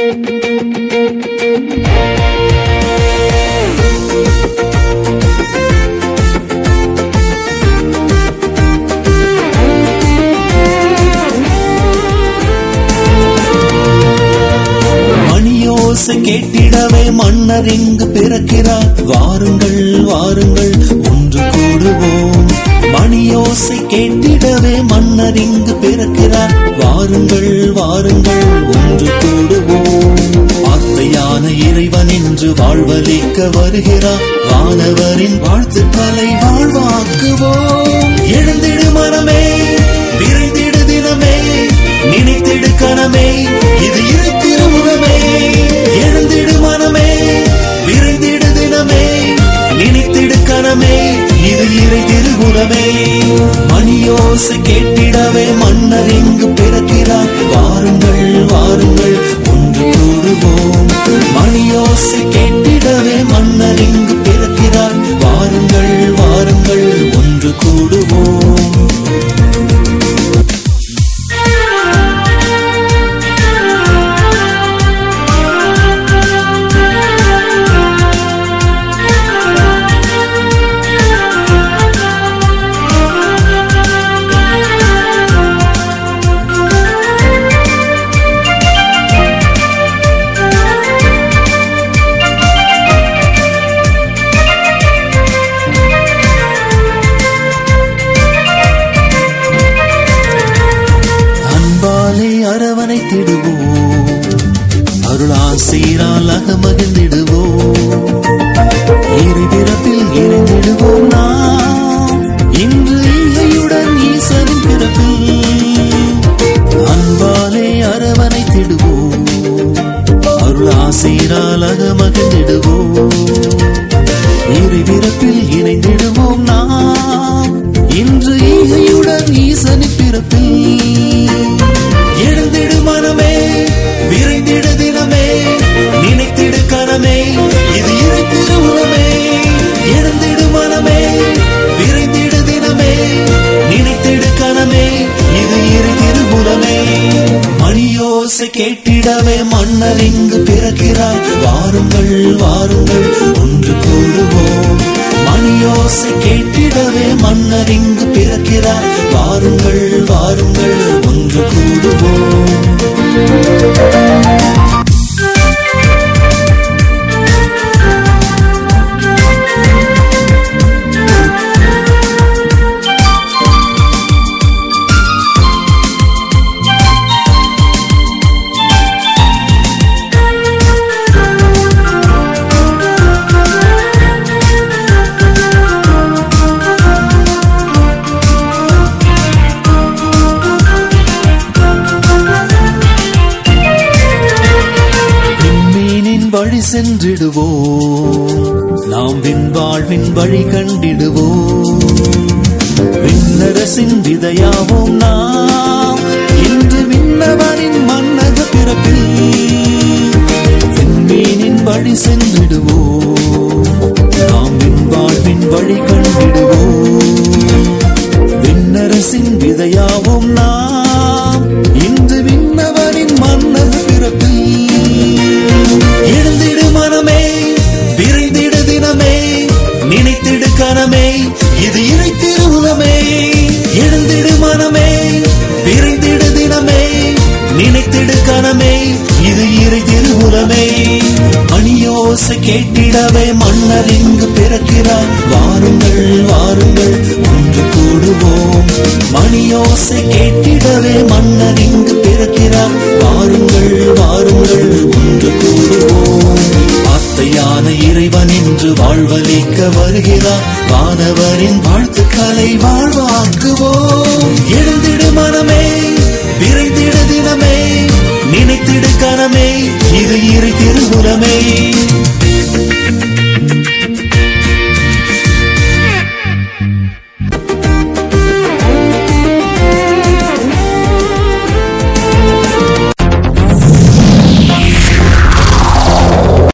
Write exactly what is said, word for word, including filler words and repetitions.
மணியோசை கேட்டிடவே மன்னர் இங்கு பிறக்கிறார். வாருங்கள் வாருங்கள் ஒன்று கூடுவோம். மணியோசை கேட்டிடவே மன்னர் இங்கு பிறக்கிறார். வாருங்கள் வாருங்கள் ஒன்று கூடுவோம். வார்த்தையான இறைவன் என்று வாழ்வளிக்க வருகிறார். வானவரின் வாழ்த்துக்களை வாழ்வாக்குவோம். எழுந்திடு மனமே, விரைந்திடு தினமே, நினைத்திடு கனமே, இது இறை திருமுகமே. எழுந்திடு மனமே, விரைந்திடு தினமே, நினைத்திடு கனமே, இது இறை திருமுகமே. மணியோசை கேட்டிடவே மன்னர் இங்கு பிறக்கிறார். வாருங்கள் வாருங்கள் ஒன்று கூடுவோம். மணியோசை கேட்டிடவே மன்னர் இங்கு பிறக்கிறார். வாருங்கள் வாருங்கள் ஒன்று கூடுவோம். அரவணைத்திடுவோம், அருளாசிரால் அகமகிழ்ந்திடுவோம். இறை பிறப்பில் இறைந்திடுவோம் நாம் இன்று ஈகையுடன் ஈசனின் பிறப்பில். அன்பாலே அரவணைத்திடுவோம், அருளாசிரால் அகமகிழ்ந்திடுவோம். இறை பிறப்பில் இணைந்திடுவோம் நாம் இன்று ஈகையுடன் ஈசனின் பிறப்பில். எழுந்திடு மனமே, விரைந்திடு தினமே, நினைத்திடு கனமே, இது இறை திருமுகமே. எழுந்திடு மனமே, விரைந்திடு தினமே, நினைத்திடு கனமே, இது இறை திருமுகமே. மணியோசை கேட்டிடவே மன்னர் இங்கு பிறக்கிறார். வாருங்கள் வாருங்கள் ஒன்று கூடுவோம். மணியோசை கேட்டிடவே மன்னர் இங்கு பிறக்கிறார். வாருங்கள் வாருங்கள் ஒன்று கூடுவோம். வழி சென்றிடுவோம், நாம் விண் வாழ்வின் வழி கண்டிடுவோம். விண்ணரசின் விதையாவோம் நாம் இன்று விண்ணவரின் மன்னக பிறப்பில். விண்மீனின் வழி சென்றிடுவோம், நாம் விண் வாழ்வின் வழி கண்டிடுவோம். விண்ணரசின் விதையாவோம் நாம் இன்று விண்ணவரின் மன்னக பிறப்பில். எழுந்திடு மனமே, விரைந்திடு தினமே, நினைத்திடு கனமே, இது இறை திருமுகமே. எழுந்திடு மனமே, விரைந்திடு தினமே, நினைத்திடு கனமே, இது இறை திருமுகமே. மணியோசை கேட்டிடவே மன்னர் இங்கு பிறக்கிறார். வாருங்கள் வாருங்கள் ஒன்று கூடுவோம். மணியோசை கேட்டிடவே மன்னர் இங்கு பிறக்கிறார். வாருங்கள் வாருங்கள் ஒன்று கூடுவோம். வார்த்தையான இறைவன் என்று வாழ்வளிக்க வருகிறார். வானவரின் வாழ்த்துக்களை வாழ்வாக்குவோம். எழுந்திடு மனமே, விரைந்திடு தினமே, நினைத்திடு கனமே, இது இறை திருமுகமே.